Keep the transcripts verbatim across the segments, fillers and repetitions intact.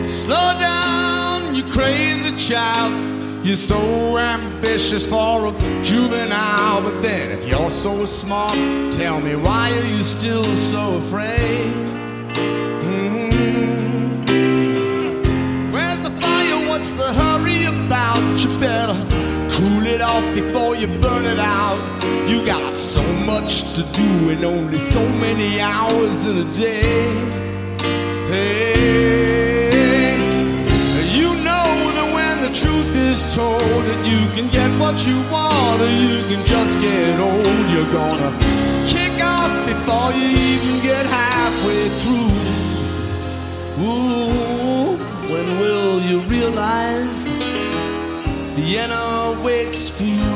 Slow down, you crazy child. You're so ambitious for a juvenile. But then if you're so smart, tell me, why are you still so afraid? Mm-hmm. Where's the fire? What's the hurry about? You better cool it off before you burn it out. You got so much to do and only so many hours in a day. Hey, you know that when the truth is told, that you can get what you want or you can just get old. You're gonna kick off before you even get halfway through. Ooh, when will you realize the end waits for you?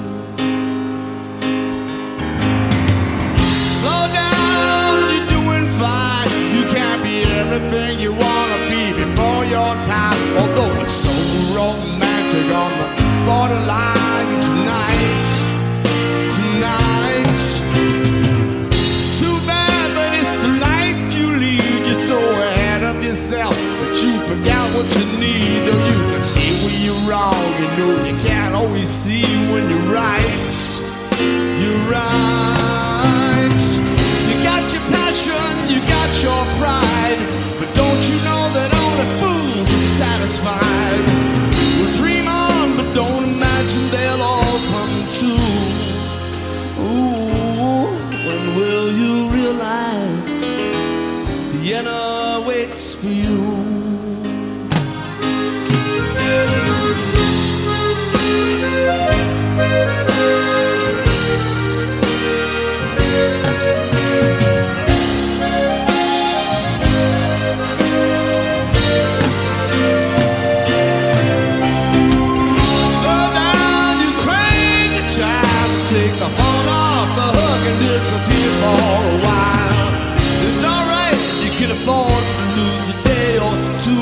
Slow down, you're doing fine. You can't be everything you wanna be before your time. Although it's so romantic on the borderline tonight, tonight. Too bad, but it's the life you lead. You're so ahead of yourself that you forgot what you need. Though you can see when you're wrong, you know you can't always see when you're right. You're right. You got your passion, you got your pride, but don't you know that only fools are satisfied? Well, dream on, but don't imagine they'll all come true. Ooh, when will you realize the end waits for you? Take the phone off the hook and disappear for a while. It's alright, you can afford to lose a day or two.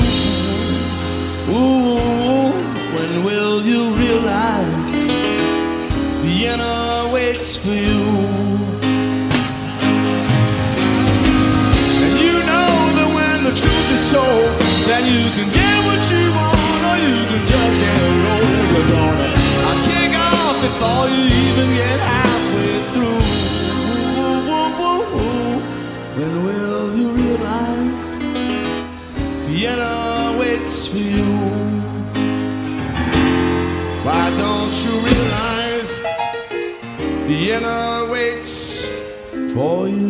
Ooh, when will you realize the end waits for you? And you know that when the truth is told, that you can get what you want or you can just get old. You're gonna kick off before you even get halfway through. Ooh, ooh, ooh, ooh. When will you realize the end waits for you? Why don't you realize the end waits for you?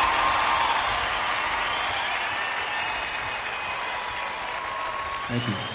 Thank you.